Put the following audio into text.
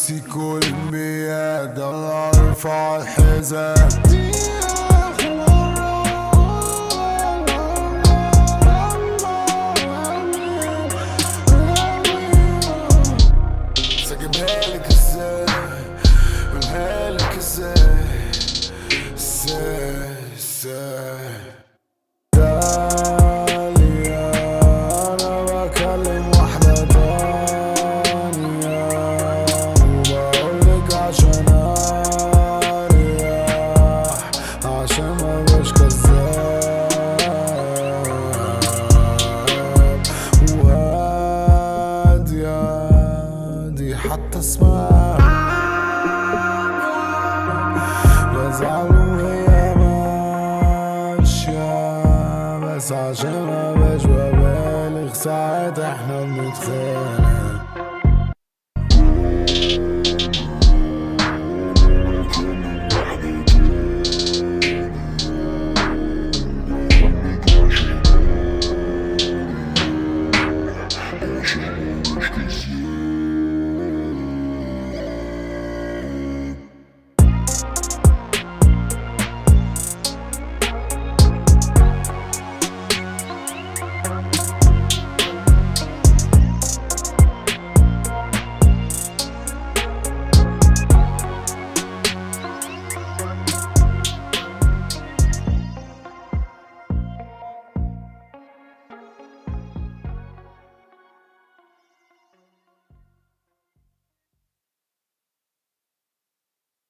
مكسيكو الانبياء ده اللي ارفع الحزام. ساجبهالك ازاي قولهالك ازاي ازاي داليا انا بكلم واحدة تانية وبقولك عشان اريح عشان مبقاش كذاب وهادية دي حتى اسمها بزعل وهي ماشية بس عشان مبقاش ببالغ ساعات احنا بنتخانق.